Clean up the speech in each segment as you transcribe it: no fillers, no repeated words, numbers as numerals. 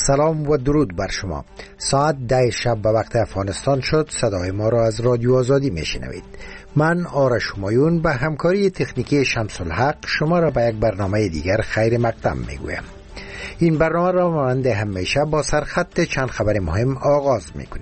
سلام و درود بر شما. ساعت 10 شب به وقت افغانستان شد. صدای ما را از رادیو آزادی میشنوید. من آرش همایون به همکاری تکنیکی شمس الحق شما را به یک برنامه دیگر خیر مقدم میگویم. این برنامه را مانند همیشه با سرخط چند خبر مهم آغاز میکنیم.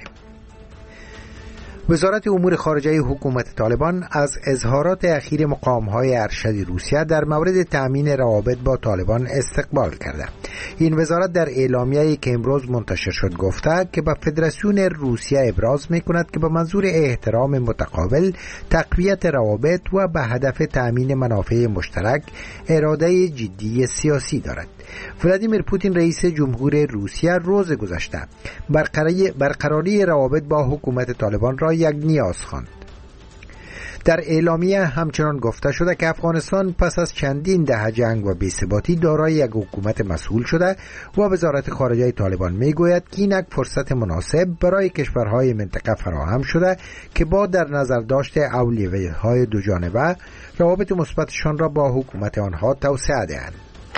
وزارت امور خارجه حکومت طالبان از اظهارات اخیر مقام‌های ارشد روسیه در مورد تأمین روابط با طالبان استقبال کرده. این وزارت در اعلامیه‌ای که امروز منتشر شد گفته که به فدراسیون روسیه ابراز می‌کند که به منظور احترام متقابل، تقویت روابط و به هدف تأمین منافع مشترک اراده جدی سیاسی دارد. ولادیمیر پوتین رئیس جمهور روسیه روز گذشته برقراری روابط با حکومت طالبان را یک نیاز خواند. در اعلامیه همچنان گفته شده که افغانستان پس از چندین دهه جنگ و بی‌ثباتی دارای یک حکومت مسئول شده و وزارت خارجه طالبان میگوید که این یک فرصت مناسب برای کشورهای منطقه فراهم شده که با در نظر داشت اولویت‌های دو جانبه روابط مثبتشان را با حکومت آنها توسعه دهند.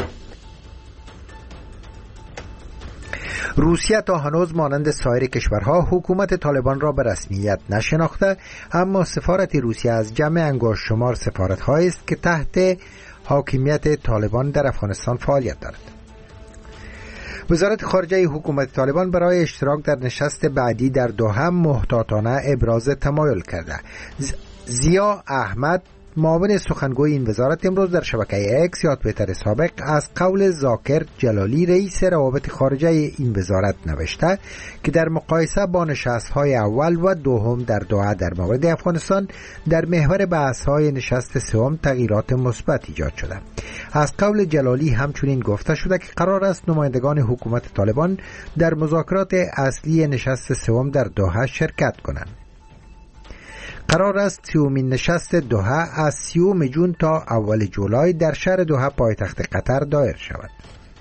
روسیه تا هنوز مانند سایر کشورها حکومت طالبان را به رسمیت نشناخته، اما سفارت روسیه از جمع انگشت شمار سفارت‌هایی است که تحت حاکمیت طالبان در افغانستان فعالیت دارد. وزارت خارجه حکومت طالبان برای اشتراک در نشست بعدی در دوحه محتاطانه ابراز تمایل کرده. ضیا احمد معاون سخنگوی این وزارت امروز در شبکه اکس یا توییتر سابق از قول ذاکر جلالی رئیس روابط خارجه این وزارت نوشته که در مقایسه با نشست‌های اول و دوم در دوحه در مورد افغانستان در محور بحث‌های نشست سوم تغییرات مثبت ایجاد شده. از قول جلالی همچنین گفته شده که قرار است نمایندگان حکومت طالبان در مذاکرات اصلی نشست سوم در دوحه شرکت کنند. قرار است 30مین نشست دوحه از 30 جون تا اول جولای در شهر دوحه پایتخت قطر دایر شود.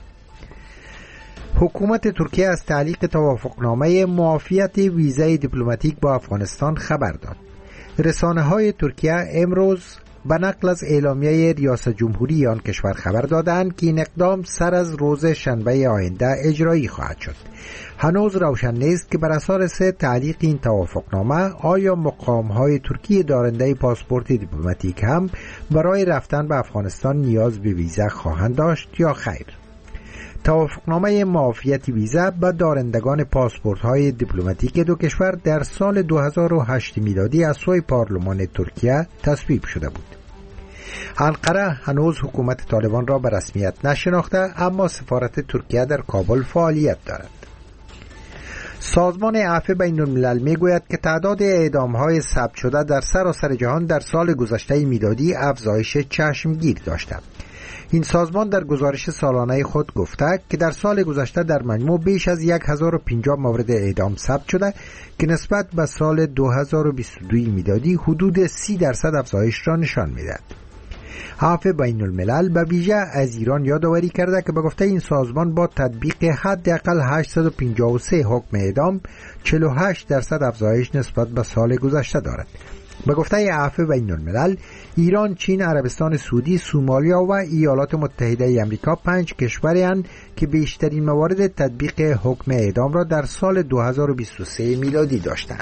حکومت ترکیه از تعلیق توافقنامه معافیت ویزای دیپلماتیک با افغانستان خبر داد. رسانه‌های ترکیه امروز به نقل از اعلامیه ریاست جمهوری آن کشور خبر دادند که این اقدام سر از روز شنبه آینده اجرایی خواهد شد. هنوز روشن نیست که بر اساس تعلیق این توافقنامه آیا مقام‌های ترکیه دارنده پاسپورت دیپلماتیک هم برای رفتن به افغانستان نیاز به ویزا خواهند داشت یا خیر. توافقنامه معافیت ویزا به دارندگان پاسپورت‌های دیپلماتیک دو کشور در سال 2008 میلادی از سوی پارلمان ترکیه تصویب شده بود. انقره هنوز حکومت طالبان را به رسمیت نشناخته، اما سفارت ترکیه در کابل فعالیت دارد. سازمان عفو بین الملل میگوید که تعداد اعدام‌های ثبت شده در سراسر جهان در سال گذشته میلادی افزایش چشمگیر داشته. این سازمان در گزارش سالانه خود گفته که در سال گذشته در مجموع بیش از 1050 مورد اعدام ثبت شده که نسبت به سال 2022 میلادی حدود 30% افزایش را نشان می‌دهد. عفو بین الملل به ویژه از ایران یادآوری کرده که به گفته این سازمان با تطبیق حداقل 853 حکم اعدام 48% افزایش نسبت به سال گذشته دارد. به گفته عفو بین الملل، ایران، چین، عربستان سعودی، سومالیا و ایالات متحده آمریکا 5 کشوری هستند که بیشترین موارد تطبیق حکم اعدام را در سال 2023 میلادی داشتند.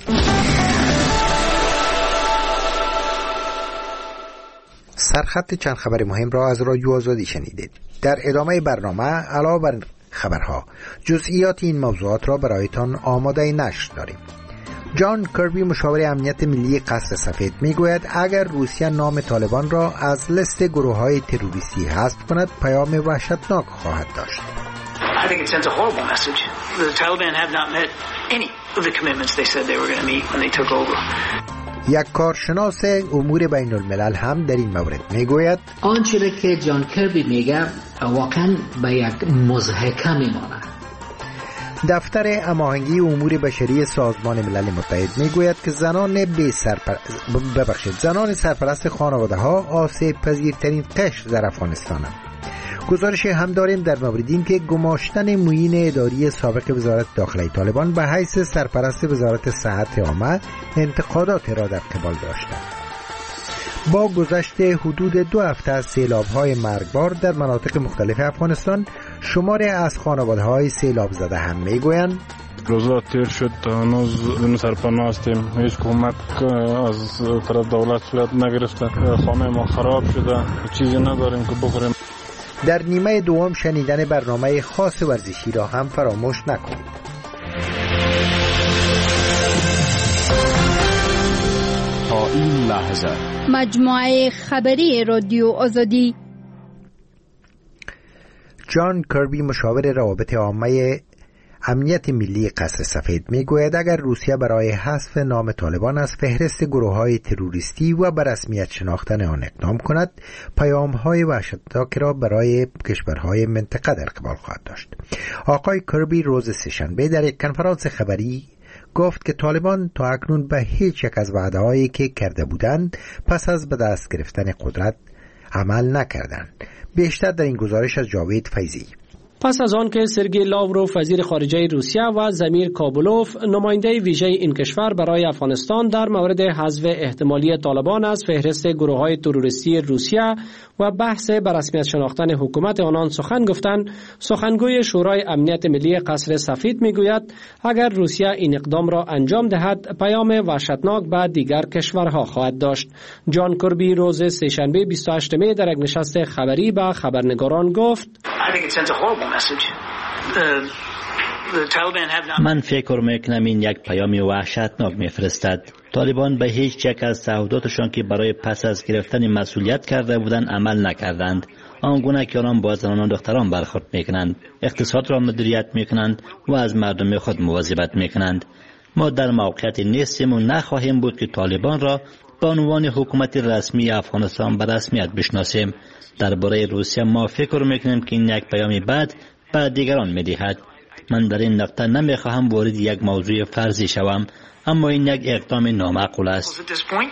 سرخط چند خبر مهم را از رادیو آزادی شنیدید. در ادامه برنامه علاوه بر خبرها جزئیات این موضوعات را برایتان آماده نشر داریم. جان کربی مشاور امنیت ملی قصر سفید میگوید اگر روسیه نام طالبان را از لیست گروه‌های تروریستی حذف کند پیام وحشتناک خواهد داشت. I think it sends a horrible message. The Taliban have not met any of the commitments they said they were going to meet when they took over. یک کارشناس امور بین الملل هم در این مورد میگوید آنچه که جان کربی میگه واقعا به یک مضحکه میماند. دفتر هماهنگی امور بشری سازمان ملل متحد میگوید که زنان سرپرست خانواده‌ها آسیب پذیرترین قشر در افغانستانند. گزارش هم داریم در مورد این که گماشتن معین اداری سابق وزارت داخلی طالبان به حیث سرپرست وزارت صحت عامه انتقادات را در قبال داشته. با گذشت حدود 2 هفته از سیلاب‌های مرگبار در مناطق مختلف افغانستان، شماری از خانواده‌های سیلاب زده هم می‌گویند روزا تیر شد هنوز سرپناه هستیم، هیچ کمک از طرف دولت صورت نگرفته، خانه ما خراب شده، چیزی نداریم که بخوریم. در نیمه دوم شنیدن برنامه خاص ورزشی را هم فراموش نکنید. تا این لحظه مجموعه خبری رادیو آزادی. جان کربی مشاور روابط عامه امنیت ملی قصر سفید میگوید اگر روسیه برای حذف نام طالبان از فهرست گروه‌های تروریستی و به رسمیت شناختن آن اقدام کند، پیام‌های وحشتناک را برای کشورهای منطقه در قبال خواهد داشت. آقای کربی روز سه‌شنبه در یک کنفرانس خبری گفت که طالبان تا اکنون به هیچ یک از وعده‌هایی که کرده بودند پس از به دست گرفتن قدرت عمل نکردند. بیشتر در این گزارش از جاوید فیضی. پس از آن که سرگئی لاوروف وزیر خارجه روسیه و زمیر کابولوف نماینده ویژه این کشور برای افغانستان در مورد حذف احتمالی طالبان از فهرست گروه‌های تروریستی روسیه و بحث به رسمیت شناختن حکومت آنان سخن گفتند، سخنگوی شورای امنیت ملی قصر سفید میگوید اگر روسیه این اقدام را انجام دهد پیام وحشتناک به دیگر کشورها خواهد داشت. جان کربی روز سه‌شنبه 28 می در یک نشست خبری به خبرنگاران گفت من فکر میکنم این یک پیامی وحشتناک میفرستد. طالبان به هیچ یک از تعهداتشان که برای پس از گرفتن مسئولیت کرده بودند عمل نکردند. آنگونه که آنان با زنان و دختران برخورد میکنند، اقتصاد را مدیریت میکنند و از مردم خود مواظبت میکنند. ما در موقعیت نیستیم و نخواهیم بود که طالبان را به عنوان حکومت رسمی افغانستان به رسمیت بشناسیم. درباره روسیه ما فکر میکنیم که این یک پیامی بد به دیگران میدهد. من در این نقطه نمیخواهم وارد یک موضوع فرضی شوم، اما این یک اقدام نامعقول است.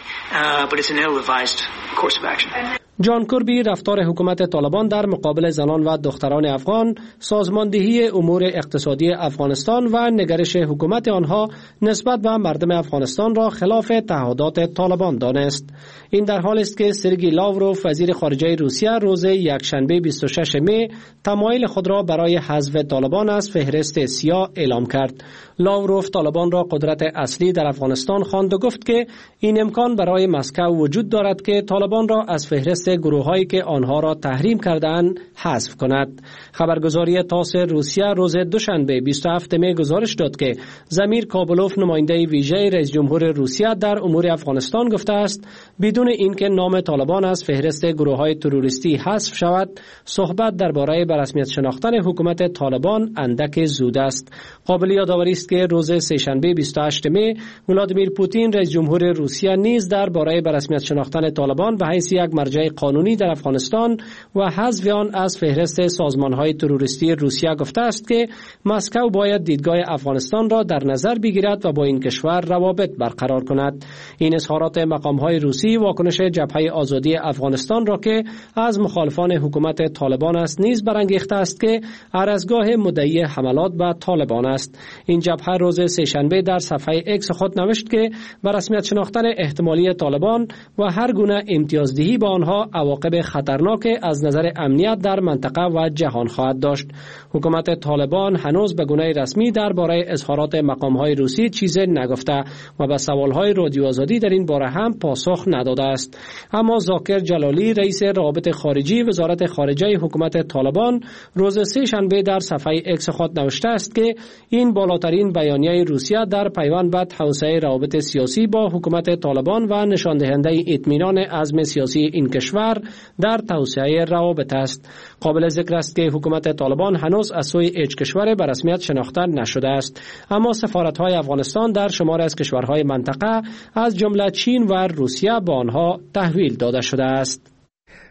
جان کربی رفتار حکومت طالبان در مقابل زنان و دختران افغان، سازماندهی امور اقتصادی افغانستان و نگرش حکومت آنها نسبت به مردم افغانستان را خلاف تعهدات طالبان دانست. این در حالی است که سرگئی لاوروف وزیر خارجه روسیه روز یکشنبه 26 می تمایل خود را برای حذف طالبان از فهرست سیاه اعلام کرد. لاوروف طالبان را قدرت اصلی در افغانستان خواند و گفت که این امکان برای مسکو وجود دارد که طالبان را از فهرست گروه‌هایی که آنها را تحریم کردند حذف کند. خبرگزاری تاس روسیه روز دوشنبه 27 می گزارش داد که زمیر کابولوف نماینده ویژه رئیس جمهور روسیه در امور افغانستان گفته است بدون اینکه نام طالبان از فهرست گروه‌های تروریستی حذف شود، صحبت درباره به رسمیت شناختن حکومت طالبان اندک زود است. قابل یادآوری است که روز سه‌شنبه 28 می ولادیمیر پوتین رئیس جمهور روسیه نیز درباره به رسمیت شناختن طالبان به حیث یک مرجع قانونی در افغانستان و حذف آن از فهرست سازمان‌های تروریستی روسیه گفته است که مسکو باید دیدگاه افغانستان را در نظر بگیرد و با این کشور روابط برقرار کند. این اظهارات مقام‌های روسی واکنش جبهه آزادی افغانستان را که از مخالفان حکومت طالبان است نیز برانگیخته است که ارزگاه مدعی حملات به طالبان است. این جبهه روز سه‌شنبه در صفحه اکس خود نوشت که به رسمیت شناختن احتمالی طالبان و هر گونه امتیازدهی با آنها عواقب خطرناک از نظر امنیت در منطقه و جهان خواهد داشت. حکومت طالبان هنوز به گونه رسمی درباره اظهارات مقام‌های روسی چیزی نگفته و به سوال‌های رادیو آزادی در این باره هم پاسخ نداده است. اما ذاکر جلالی رئیس روابط خارجی وزارت خارجه حکومت طالبان روز سه‌شنبه در صفحه اکس خود نوشته است که این بالاترین بیانیه روسیه در پیوند به توسعه روابط سیاسی با حکومت طالبان و نشان دهنده اطمینان عزم سیاسی این کشور در توسعه روابط است. قابل ذکر است که حکومت طالبان هنوز از سوی هیچ کشور به رسمیت شناخته نشده است، اما سفارت‌های افغانستان در شمار از کشورهای منطقه از جمله چین و روسیه به آنها تحویل داده شده است.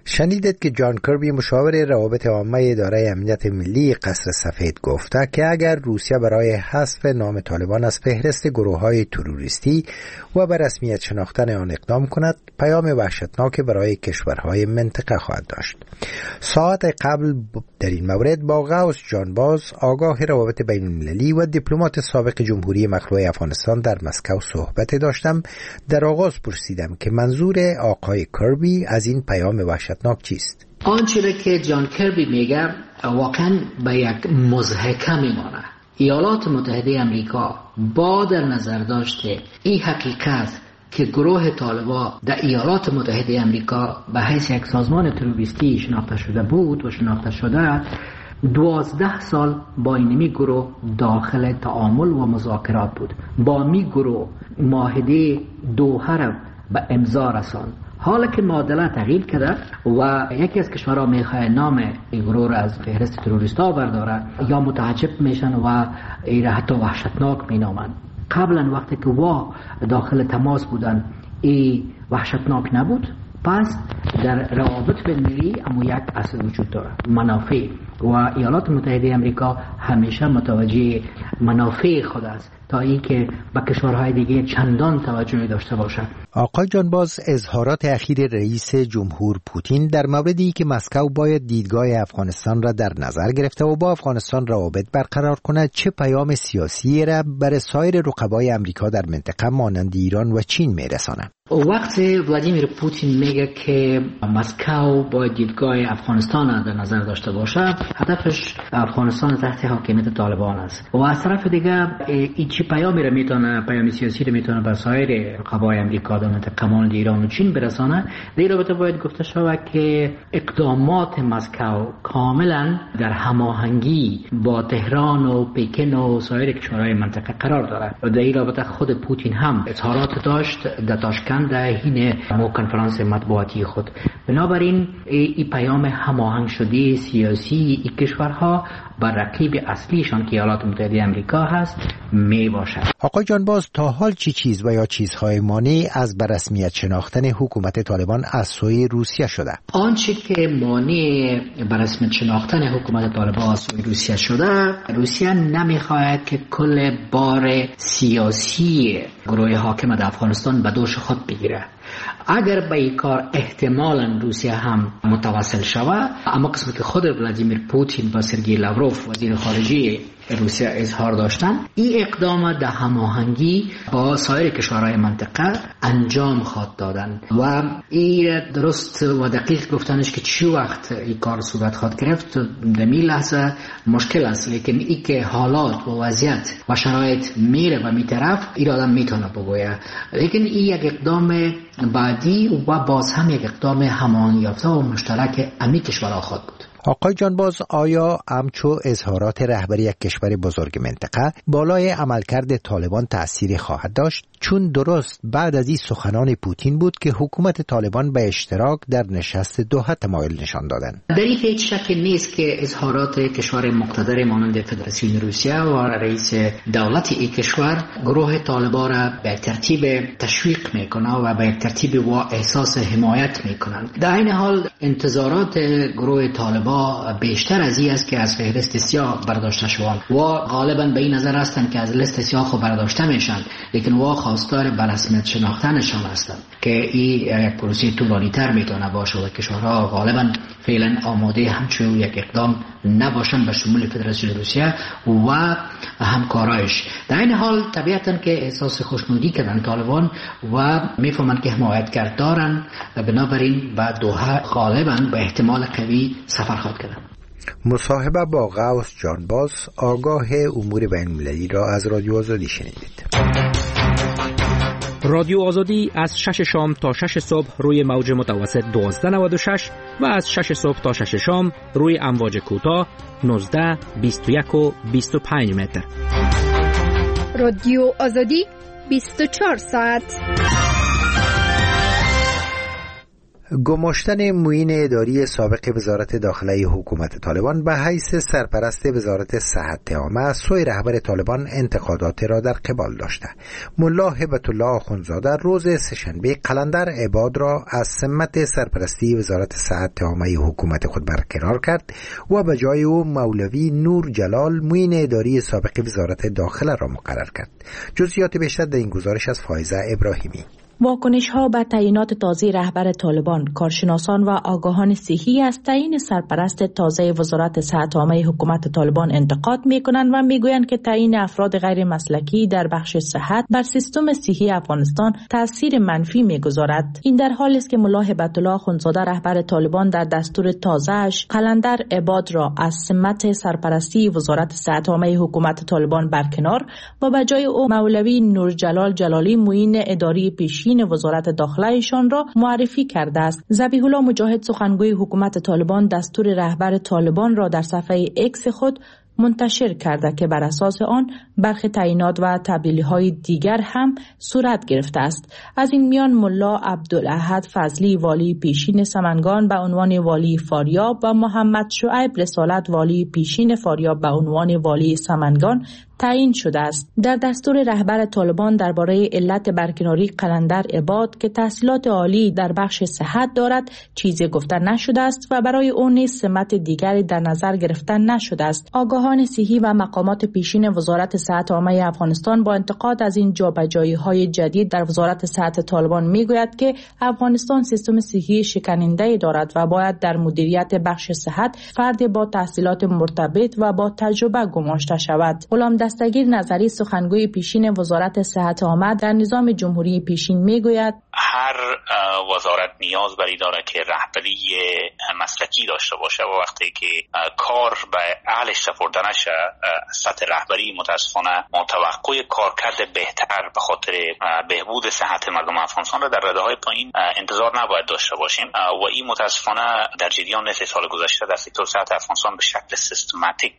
شنیدید که جان کربی مشاور روابط عامه اداره امنیت ملی قصر سفید گفته که اگر روسیه برای حذف نام طالبان از فهرست گروه‌های تروریستی و به رسمیت شناختن آن اقدام کند، پیام وحشتناک برای کشورهای منطقه خواهد داشت. ساعت قبل در این مورد با غوث جانباز، آگاه روابط بین المللی و دیپلمات سابق جمهوری مخلوع افغانستان در مسکو صحبت داشتم. در آغاز پرسیدم که منظور آقای کربی از این پیام وحشتناک چیست؟ آنچه که جان کربی میگه واقعا به یک مضحکه میمانه. ایالات متحده امریکا با در نظر داشته این حقیقت که گروه طالبان در ایالات متحده امریکا به حیث یک سازمان تروریستی شناخته شده بود و شناخته شده، 12 سال با اینمی گروه داخل تعامل و مذاکرات بود. با می گروه معاهده دوحه را به امضا رساند. حالا که معادله تغییر کرده و یکی از کشورها میخواد نام این گروه را از فهرست تروریستا برداره، یا متعجب میشن و این را حتی وحشتناک مینامند. قبلا وقتی که داخل تماس بودن این وحشتناک نبود. پس در روابط بین‌المللی اما یک اصل وجود داره، منافع، و ایالات متحده امریکا همیشه متوجه منافع خود است تا اینکه به کشورهای دیگه چندان توجه داشته باشد. آقای جانباز، اظهارات اخیر رئیس جمهور پوتین در موردی که مسکو باید دیدگاه افغانستان را در نظر گرفته و با افغانستان روابط برقرار کند، چه پیام سیاسی را برای سایر رقبای امریکا در منطقه مانند ایران و چین میرساند؟ وقتی ولادیمیر پوتین میگه که مسکو باید دیدگاه افغانستان را در نظر داشته باشه، هدفش افغانستان تحت حاکمیت طالبان است. و از طرف دیگه این چی پیامی را میتونه، پیام سیاسی را میتونه بر سایر رقبای امریکا در منطقه مانند ایران و چین برسانه. در این رابطه باید گفته شود که اقدامات مسکو کاملا در هماهنگی با تهران و پکن و سایر کشورهای منطقه قرار دارد. و در این رابطه خود پوتین هم اظهارات داشت در تاشکند در حین کنفرانس مطبوعاتی خود. بنابراین این پیام هماهنگ شده سیاسی این کشورها بر رقیب اصلیشان که ایالات متحده امریکا هست می باشد. آقای جانباز، تا حال چی چیز و یا چیزهای مانع از به رسمیت شناختن حکومت طالبان از سوی روسیه شده؟ آنچه که مانع به رسمیت شناختن حکومت طالبان از سوی روسیه شده، روسیه نمیخواهد که کل بار سیاسی گروه حاکم در افغانستان به دوش خود بگیره. اگر به این کار احتمالاً روسیه هم متوسل شود، اما قسمت که خود ولادیمیر پوتین و سرگئی لاوروف وزیر خارجه روسیه اظهار داشتن، این اقدام در هماهنگی با سایر کشورهای منطقه انجام خواهد دادن و این درست و دقیق گفتنش که چی وقت این کار صورت خواهد گرفت در این لحظه مشکل است، لیکن این که حالات و وضعیت و شرایط میره و میطرف این آدم میتونه بگویه. لیکن این یک اقدام بعدی و باز هم یک اقدام هماهنگ یافته و مشترک امی کشورها خواهد بود. آقای جانباز، آیا همچو اظهارات رهبری یک کشور بزرگ منطقه بالای عملکرد طالبان تأثیری خواهد داشت؟ چون درست بعد از این سخنان پوتین بود که حکومت طالبان به اشتراک در نشست دوحه تمایل نشان دادند. در این هیچ شک نیست که اظهارات کشور مقتدر مانند فدراسیون روسیه و رئیس دولت این کشور گروه طالبان را به ترتیب تشویق میکنه و به ترتیب و احساس حمایت میکنند. در این حال انتظارات گروه طالبان بیشتر از این است که از فهرست سیاه برداشته شوند و غالبا به این نظر هستند که از لیست سیاه خود برداشته میشن، لیکن وا خواستار به رسمیت شناختنشان هستند که این یک پروسه طولانی تر میتونه باشه و کشورها غالبا فعلا آماده همچون یک اقدام نباشند به شمول فدراسیون روسیه و همکارایش. در این حال طبیعتا که احساس خوشنودی کردن طالبان و میفهمند که حمایتگر دارن، بنابراین به دوحه غالبا به احتمال قوی سفر خواهد کردن. مصاحبه با غوث جانباز، آگاه امور بین‌المللی را از رادیو آزادی شنیدید. رادیو آزادی از 6 شام تا 6 صبح روی موج متوسط 1296 و از 6 صبح تا 6 شام روی امواج کوتاه 19، 21 و 25 متر. رادیو آزادی 24 ساعت. گماشتن معین اداری سابق وزارت داخله حکومت طالبان به حیث سرپرست وزارت صحت عامه از سوی رهبر طالبان انتقادات را در قبال داشته. ملا هبت الله آخوندزاده روز سه‌شنبه قلندر عباد را از سمت سرپرستی وزارت صحت عامه حکومت خود برکنار کرد و به جای او مولوی نور جلال معین اداری سابق وزارت داخله را مقرر کرد. جزئیات بیشتر در این گزارش از فائزه ابراهیمی. واکنش‌ها به تعیینات تازه رهبر طالبان، کارشناسان و آگاهان صحی از تعیین سرپرست تازه وزارت صحت عامه حکومت طالبان انتقاد می‌کنند و می‌گویند که تعیین افراد غیر مسلکی در بخش صحت بر سیستم صحی افغانستان تاثیر منفی می‌گذارد. این در حالی است که ملا هبت الله آخوندزاده رهبر طالبان در دستور تازه‌اش قلندر عباد را از سمت سرپرستی وزارت صحت عامه حکومت طالبان برکنار و به جای او مولوی نور جلال جلالی معین اداری پیشین وزارت داخله ایشان را معرفی کرده است. ذبیح الله مجاهد سخنگوی حکومت طالبان دستور رهبر طالبان را در صفحه اکس خود منتشر کرده که بر اساس آن برخی تعیینات و تبدیلی‌های دیگر هم صورت گرفته است. از این میان ملا عبدالاحد فضلی والی پیشین سمنگان به عنوان والی فاریاب و محمد شعیب رسالت والی پیشین فاریاب به عنوان والی سمنگان تعیین شده است. در دستور رهبر طالبان درباره علت برکناری قلندر عباد که تحصیلات عالی در بخش صحت دارد چیزی گفته نشده است و برای او نیز سمت دیگری در نظر گرفته نشده است. آگاهان صحی و مقامات پیشین وزارت صحت عامه افغانستان با انتقاد از این جابجایی‌های جدید در وزارت صحت طالبان میگوید که افغانستان سیستم صحی شکننده دارد و باید در مدیریت بخش صحت فرد با تحصیلات مرتبط و با تجربه گماشته شود. غلام دستگیر نظری سخنگوی پیشین وزارت صحت عامه در نظام جمهوری پیشین میگوید هر وزارت نیاز بر این داره که رهبری مسلکی داشته باشه و وقتی که کار به اهلش سپرده نشه سطح رهبری متاسفانه متوقع کارکرد بهتر به خاطر بهبود صحت مردم افغانستان را در رده‌های پایین انتظار نباید داشته باشیم و این متاسفانه در جریان نیست. سال گذشته در سکتور صحت افغانستان به شکل سیستماتیک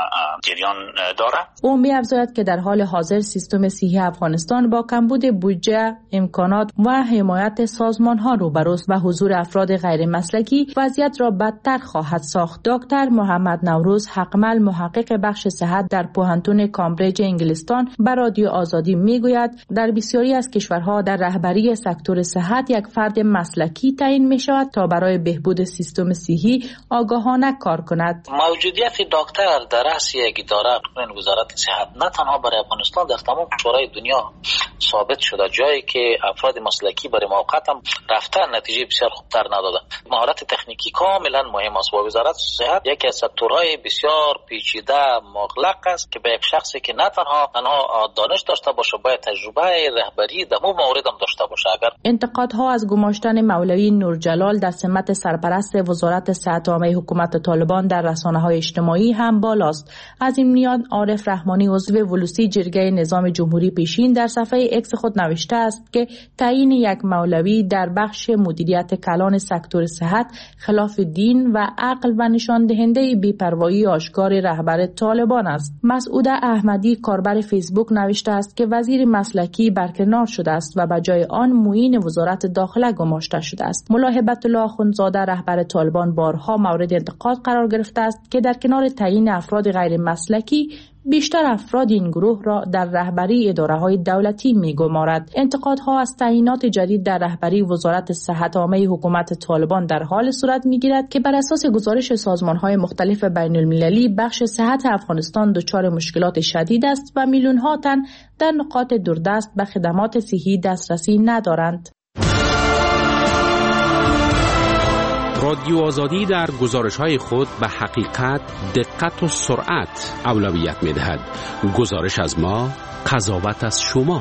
جریان داره. او می‌افزاید که در حال حاضر سیستم صحی افغانستان با کمبود بودجه، امکانات و حمایت سازمان‌ها روبروست و حضور افراد غیر مسلکی وضعیت را بدتر خواهد ساخت. دکتر محمد نوروز حقمل محقق بخش صحت در پوهنتون کامبریج انگلستان به رادیو آزادی میگوید در بسیاری از کشورها در رهبری سکتور صحت یک فرد مسلکی تعیین می‌شود تا برای بهبود سیستم صحی آگاهانه کار کند. موجودیت دکتر در رأس یک اداره قانون وزارت صحت نه تنها برای افغانستان در تمام کشورهای دنیا ثابت شده، جایی که افراد مسلکی برای موقت هم رفتن نتیجه بسیار خوبتر نداده. مهارت تکنیکی کاملا مهم است و وزارت صحت یکی از سکتورهای بسیار پیچیده مغلق است که به یک شخصی که نه تنها دانش داشته باشه باید تجربه رهبری در مو مورد هم داشته باشه. اگر انتقادها از گماشتن مولوی نور جلال در سمت سرپرست وزارت صحت عامه حکومت طالبان در رسانه‌های اجتماعی هم بالاست. از این میان عارف رحمانی عضو ولوسی جرگه نظام جمهوری پیشین در صفحه اکس خود نوشته است که تعیین یک مولوی در بخش مدیریت کلان سکتور صحت خلاف دین و عقل و نشان دهنده بی‌پروایی آشکار رهبر طالبان است. مسعود احمدی کاربر فیسبوک نوشته است که وزیر مسلکی برکنار شده است و به جای آن معین وزارت داخله گماشته شده است. ملا هبت الله آخوندزاده رهبر طالبان بارها مورد انتقاد قرار گرفته است که در کنار تعیین افراد غیر مسلکی بیشتر افراد این گروه را در رهبری اداره‌های دولتی می‌گمارد. انتقادها از تعیینات جدید در رهبری وزارت صحت عامه حکومت طالبان در حال صورت می‌گیرد که بر اساس گزارش سازمان‌های مختلف بین‌المللی بخش صحت افغانستان دچار مشکلات شدید است و میلیون‌ها تن در نقاط دوردست به خدمات صحی دسترسی ندارند. رادیو آزادی در گزارش‌های خود به حقیقت، دقت و سرعت اولویت می‌دهد. گزارش از ما، قضاوت از شما.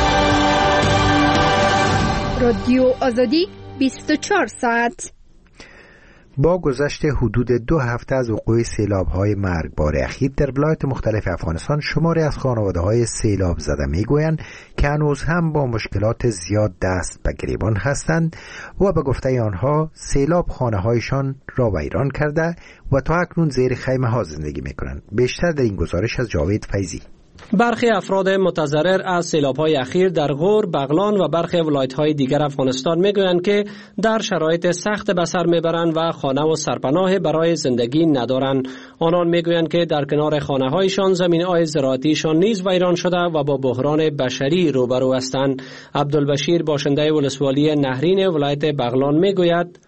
رادیو آزادی 24 ساعت. با گذشت حدود 2 هفته از وقوع سیلاب‌های مرگبار اخیر در ولایات مختلف افغانستان، شماری از خانواده‌های سیلاب زده می‌گویند که هنوز هم با مشکلات زیاد دست به گریبان هستند و به گفته آنها سیلاب خانه‌هایشان را ویران کرده و تا اکنون زیر خیمه‌ها زندگی می‌کنند. بیشتر در این گزارش از جاوید فیضی. برخی افراد متضرر از سیلاب‌های اخیر در غور، بغلان و برخی ولایت‌های دیگر افغانستان می‌گویند که در شرایط سخت به سر می‌برند و خانه و سرپناه برای زندگی ندارند. آنان می‌گویند که در کنار خانه‌هایشان زمین‌های زراعتیشان نیز ویران شده و با بحران بشری روبرو هستند. عبدالبشیر باشنده ولسوالی نهرین ولایت بغلان می‌گوید: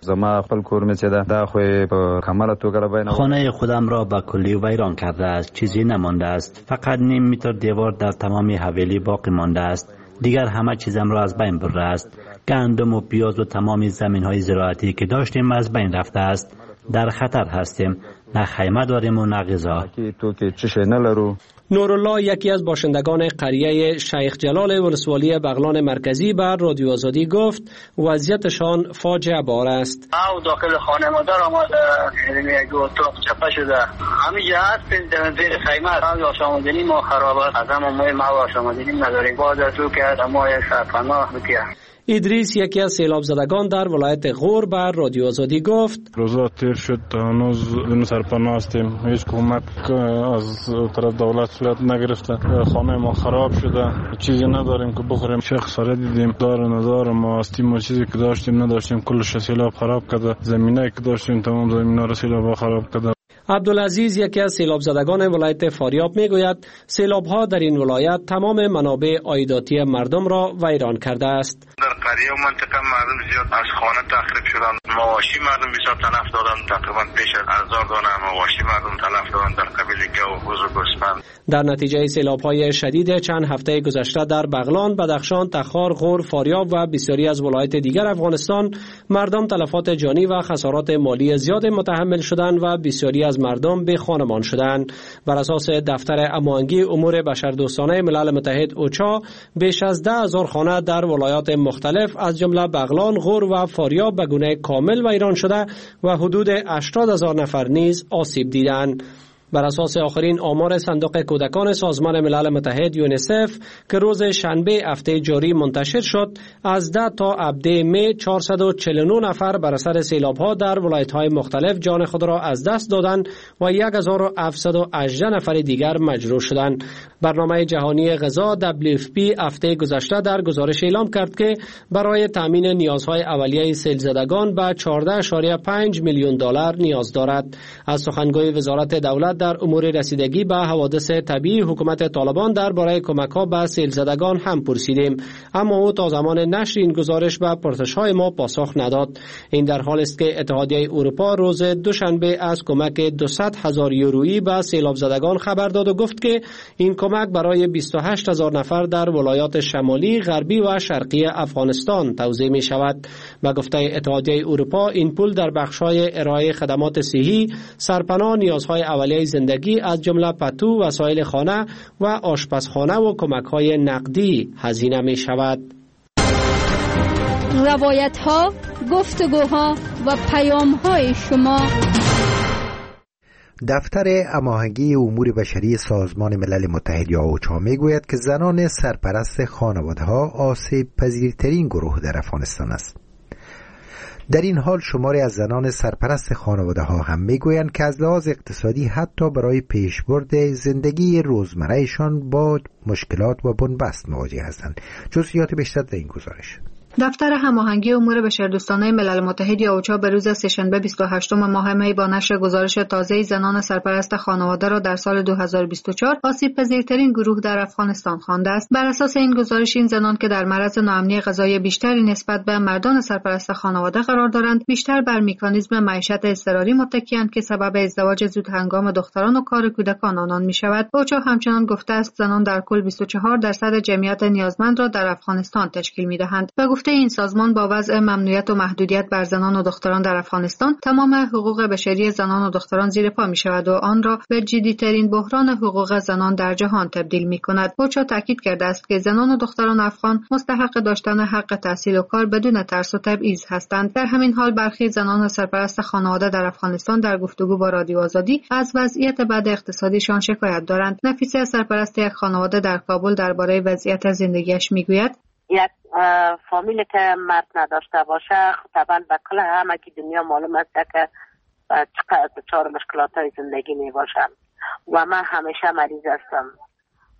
خانه خودم را به کلی ویران کرده است. چیزی نمانده است. فقط نیم متر دیوار در تمام حویلی باقی مانده است. دیگر همه چیزم را از بین برده است. گندم و پیاز و تمام زمین‌های زراعتی که داشتیم از بین رفته است. در خطر هستیم. نه خیمه داریم و نه غذا. نورالله یکی از باشندگان قریه شیخ جلال ولسوالی بغلان مرکزی بر رادیو آزادی گفت وضعیتشان فاجعه بار است. او داخل خانه مادر آمده، یک اتاق چپه شده. همینجا هستیم در زیر خیمه. آشامدنی ما خراب است. از همه ما آشامدنی نداریم. باید تو که ما یک سرپناه بکیم. ادریس یکی از سیلاب زدگان در ولایت غور بر رادیو آزادی گفت: روزا تیر شد هنوز سرپناه هستیم. هیچ کمک از طرف دولت صورت نگرفته. خانه ما خراب شده. چیزی نداریم که بخوریم. شخص را دیدیم دار و ندار ما هستیم و چیزی که داشتیم نداشتیم. کلش سیلاب خراب کرده. زمینایی که داشتیم تمام زمینا را سیلاب خراب کرده. عبدالعزیز یکی از سیلاب زدگان ولایت فاریاب میگوید سیلاب‌ها در این ولایت تمام منابع عایداتی مردم را ویران کرده است. در قریه و منطقه مردم زیاد از خانه تخریب شدند. مواشی مردم بسیار تلف دادند. تقریبا پیش از 1000 دانه مواشی مردم تلف دادند در قبیله گاو و بز و گوسفند. در نتیجه سیلاب‌های شدید چند هفته گذشته در بغلان، بدخشان، تخار، غور، فاریاب و بسیاری از ولایت دیگر افغانستان مردم تلفات جانی و خسارات مالی زیاد متحمل شدند و بسیاری از مردم به خانمان شدند. بر اساس دفتر هماهنگی امور بشردوستانه ملل متحد اوچا، بیش از 10,000 خانه در ولایات مختلف از جمله بغلان، غور و فاریاب به گونه کامل ویران شده و حدود 80,000 نفر نیز آسیب دیدند. بر اساس آخرین آمار صندوق کودکان سازمان ملل متحد یونیسف که روز شنبه هفته جاری منتشر شد، از 10 تا هفته می 449 نفر بر اثر سیلاب‌ها در ولایت‌های مختلف جان خود را از دست دادند و 1718 نفر دیگر مجروح شدند. برنامه جهانی غذا WFP هفته گذشته در گزارش اعلام کرد که برای تامین نیازهای اولیه سیل‌زدگان به 14.5 میلیون دلار نیاز دارد. از سخنگوی وزارت دولت در امور رسیدگی به حوادث طبیعی حکومت طالبان درباره کمک‌ها به سیل‌زدگان هم پرسیدیم، اما او تا زمان نشر این گزارش به پرسش‌های ما پاسخ نداد. این در حالی است که اتحادیه اروپا روز دوشنبه از کمک 200,000 یورویی به سیلاب زدگان خبر داد و گفت که این کمک برای 28,000 نفر در ولایات شمالی، غربی و شرقی افغانستان توزیع می شود. به گفته اتحادیه اروپا این پول در بخش‌های ارائه خدمات صحی، سرپناه، نیازهای اولیه زندگی از جمله پتو، وسایل خانه و آشپزخانه و کمک‌های نقدی هزینه می شود. روایت‌ها، گفتگوها و پیام‌های شما. دفتر هماهنگی امور بشری سازمان ملل متحد یا اوچا میگوید که زنان سرپرست خانواده‌ها آسیب پذیرترین گروه در افغانستان است. در این حال شماری از زنان سرپرست خانواده‌ها هم میگویند که از لحاظ اقتصادی حتی برای پیشبرد زندگی روزمرهشان با مشکلات و بنبست مواجه هستند. جزئیات بیشتر در این گزارش. دفتر هماهنگی امور بشردوستانه ملل متحد یا اوچا به روز سه‌شنبه 28 ماه می با نشر گزارش تازه زنان سرپرست خانواده را در سال 2024 آسیب پذیرترین گروه در افغانستان خوانده است. بر اساس این گزارش این زنان که در معرض ناامنی غذایی بیشتری نسبت به مردان سرپرست خانواده قرار دارند، بیشتر بر مکانیزم معیشت اضطراری متکی‌اند که سبب ازدواج زود هنگام دختران و کار کودکان آنان می‌شود. اوچا همچنان گفته است زنان در کل 24% جمعیت نیازمند را در افغانستان تشکیل می‌دهند. گفته این سازمان با وضع ممنوعیت و محدودیت بر زنان و دختران در افغانستان تمام حقوق بشری زنان و دختران زیر پا می شود و آن را به جدی‌ترین بحران حقوق زنان در جهان تبدیل می کند. اوچا تاکید کرده است که زنان و دختران افغان مستحق داشتن حق تحصیل و کار بدون ترس و تبعیض هستند. در همین حال برخی زنان سرپرست خانواده در افغانستان در گفتگو با رادیو آزادی از وضعیت بد اقتصادیشان شکایت دارند. نفیسه سرپرست یک خانواده در کابل درباره وضعیت زندگیش میگوید: یک فامیل که مرد نداشته باشه طبعا به کل همه که دنیا معلوم است که چقدر دچار مشکلات های زندگی می باشم و من همیشه مریض هستم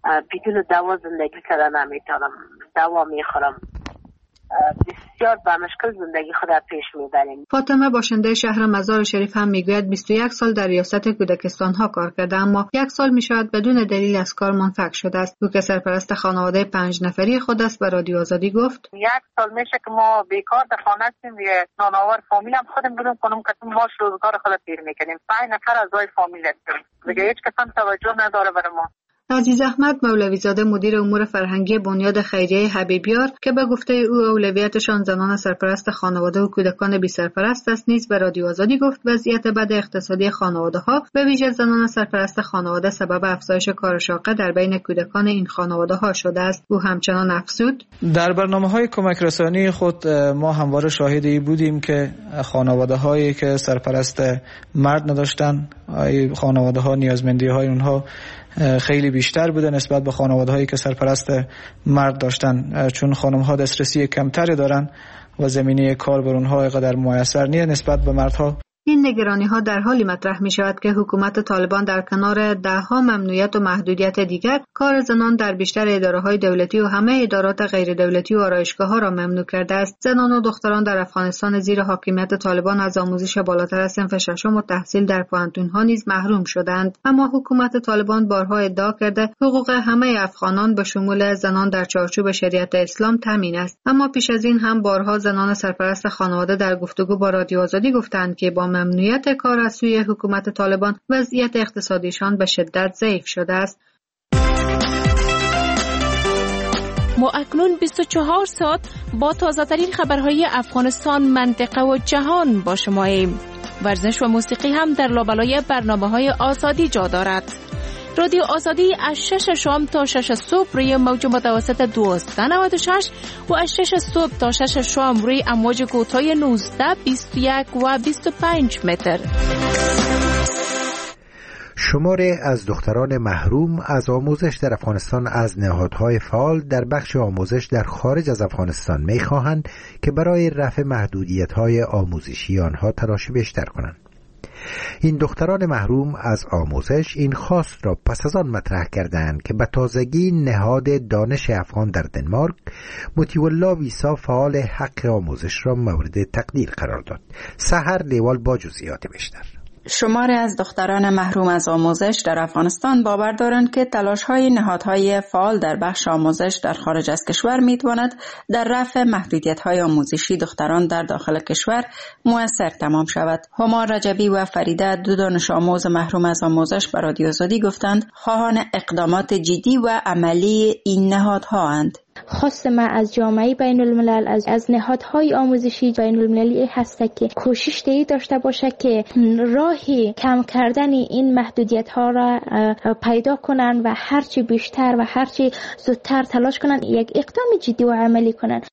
بدون دوا زندگی کردن نمیتونم. دوا میخورم. بسیار با مشکل زندگی خود پیش میبریم. فاطمه باشنده شهر مزار شریف هم میگوید 21 سال در ریاست کودکستان ها کار کرده، اما 1 سال میشود بدون دلیل از کار منفک شده است. او که سرپرست خانواده 5 نفری خود است به رادیو آزادی گفت 1 سال میشه که ما بیکار در خانه هستیم، نانآور فامیلم خودم بدون کنم که ما روزگار خود پیر میکنیم. 5 نفر اعضای فامیل هستیم، دیگه هیچ کس هم توجه نداره برای ما. عزیز احمد مولوی زاده مدیر امور فرهنگی بنیاد خیریه حبیبیار که به گفته او اولویتشان زنان سرپرست خانواده و کودکان بی سرپرست است نیز به رادیو آزادی گفت وضعیت بد اقتصادی خانواده‌ها به ویژه زنان سرپرست خانواده سبب افزایش کار شاقه در بین کودکان این خانواده‌ها شده است. او همچنان افزود در برنامه‌های کمک رسانی خود ما همواره شاهدی بودیم که خانواده‌هایی که سرپرست مرد نداشتند، خانواده‌ها نیازمندی‌های اونها خیلی بیشتر بوده نسبت به خانواده‌هایی که سرپرست مرد داشتن، چون خانم‌ها دسترسی کمتری دارن و زمینه کار بر اونها اینقدر میسر نیست نسبت به مردها. این نگرانی‌ها در حالی مطرح می‌شود که حکومت طالبان در کنار ده‌ها ممنوعیت و محدودیت دیگر کار زنان در بیشتر اداره‌های دولتی و همه ادارات غیر دولتی و آرایشگاه‌ها را ممنوع کرده است. زنان و دختران در افغانستان زیر حاکمیت طالبان از آموزش بالاتر از صنف ششم و تحصیل در پوهنتون‌ها نیز محروم شدند. اما حکومت طالبان بارها ادعا کرده حقوق همه افغانان به شمول زنان در چارچوب شریعت اسلام تامین است. اما پیش از این هم بارها زنان سرپرست خانواده در گفتگو با رادیو آزادی گفتند که با ممنوعیت کار از سوی حکومت طالبان وضعیت اقتصادیشان به شدت ضعیف شده است. ما اکنون 24 ساعت با تازه‌ترین خبرهای افغانستان، منطقه و جهان با شماییم. ورزش و موسیقی هم در لابلای برنامه‌های آزادی جا دارد. رادیو آزادی از 6 شام تا 6 صبح روی موج متوسط 1296 و از 6 صبح تا 6 شام روی امواج کوتاه 19، 21 و 25 متر. شماری از دختران محروم از آموزش در افغانستان از نهادهای فعال در بخش آموزش در خارج از افغانستان می‌خواهند که برای رفع محدودیت‌های آموزشی آنها تلاش بیشتر کنند. این دختران محروم از آموزش این خواست را پس از آن مطرح کردند که به تازگی نهاد دانش افغان در دنمارک مطیع ویسا فعال حق آموزش را مورد تقدیر قرار داد. سحر لیوال با جزئیات بیشتر. شماری از دختران محروم از آموزش در افغانستان باور دارند که تلاش‌های نهادهای فعال در بخش آموزش در خارج از کشور می‌تواند در رفع محدودیت‌های آموزشی دختران در داخل کشور مؤثر تمام شود. هما رجبی و فریده، دو دانش آموز محروم از آموزش، به رادیو آزادی گفتند خواهان اقدامات جدی و عملی این نهادها اند. خواست ما از جامعه بین الملل، از نهادهای آموزشی بین المللی هست که کوشش داشته باشه که راهی کم کردن این محدودیت ها را پیدا کنن و هرچی بیشتر و هرچی زودتر تلاش کنن یک اقدام جدی و عملی کنن.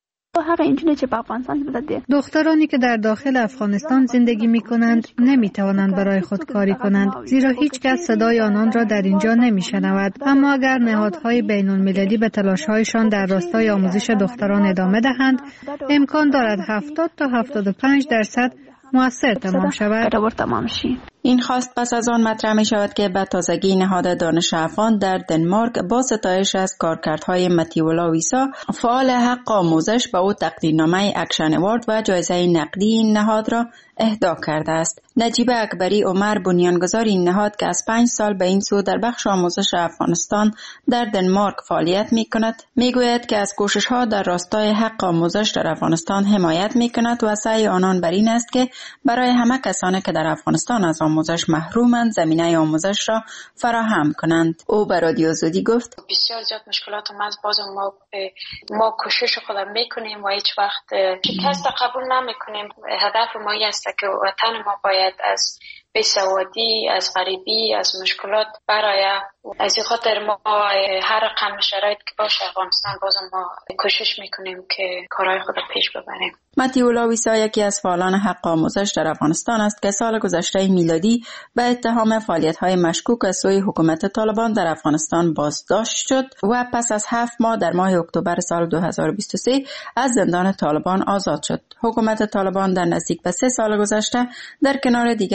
دخترانی که در داخل افغانستان زندگی می کنند نمی توانند برای خود کاری کنند، زیرا هیچ کس صدای آنان را در اینجا نمی شنود. اما اگر نهادهای بین المللی به تلاش‌هایشان در راستای آموزش دختران ادامه دهند، امکان دارد 70 تا 75% مؤثر تمام شود. این خواست پس از آن مطرح می شود که به تازگی نهاد دانش افغان در دنمارک با ستایش از کارکردهای مطیع ویسا فعال حق آموزش به او تقدیرنامه اکشن اوارد و جایزه نقدی این نهاد را اهدا کرده است. نجیب اکبری عمر، بنیانگذار این نهاد که از 5 سال به این سو در بخش آموزش افغانستان در دنمارک فعالیت می کند، می گوید که از کوشش ها در راستای حق آموزش در افغانستان حمایت می کند و سعی آنان بر این است که برای همه کسانی که در افغانستان از آموزش محرومند زمینه آموزش را فراهم کنند. او به رادیو آزادی گفت بسیار زیاد مشکلات ما باز ما کوشش خودم میکنیم و هیچ وقت شکست قبول نمیکنیم. هدف ما است که وطن ما باید از بیسوادی، از غریبی، از مشکلات برای از این خاطر ما هر رقم شرایط که باشه افغانستان باز ما کوشش میکنیم که کارهای خود پیش ببریم. مطیع ویسا یکی از فعالان حق آموزش در افغانستان است که سال گذشته میلادی به اتهام فعالیت‌های مشکوک از سوی حکومت طالبان در افغانستان بازداشت شد و پس از 7 ماه در ماه اکتبر سال 2023 از زندان طالبان آزاد شد. حکومت طالبان در نزدیک به 3 سال گذشته در کنار دیگر فعالان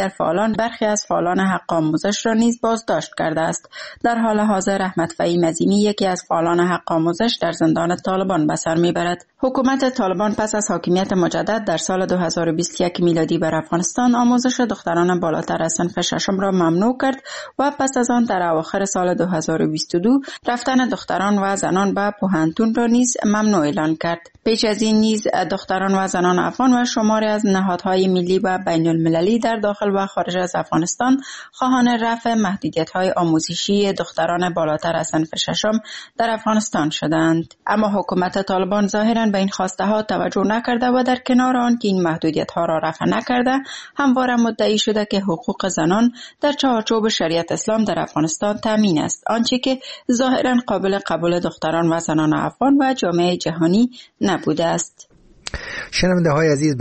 فعالان برخی از فعالان حق آموزش را نیز بازداشت کرده است. در حال حاضر احمد فهیم عظیمی یکی از فعالان حق آموزش در زندان طالبان به سر میبرد. حکومت طالبان پس از حاکمیت مجدد در سال 2021 میلادی بر افغانستان آموزش دختران بالاتر از صنف ششم را ممنوع کرد و پس از آن در اواخر سال 2022 رفتن دختران و زنان به پوهنتون را نیز ممنوع اعلان کرد. پیش از این نیز دختران و زنان افغان و شماری از نهادهای ملی و بین المللی در داخل و خارج از افغانستان خواهان رفع محدودیت‌های آموزشی دختران بالاتر از صنف ششم در افغانستان شدند. اما حکومت طالبان ظاهراً به این خواسته ها توجه نکرده و در کنار آن که این محدودیت‌ها را رفع نکرده، همواره مدعی شده که حقوق زنان در چارچوب شریعت اسلام در افغانستان تامین است، آنچه که ظاهراً قابل قبول دختران و زنان افغان و جامعه جهانی نبوده است. شنونده های عزیز،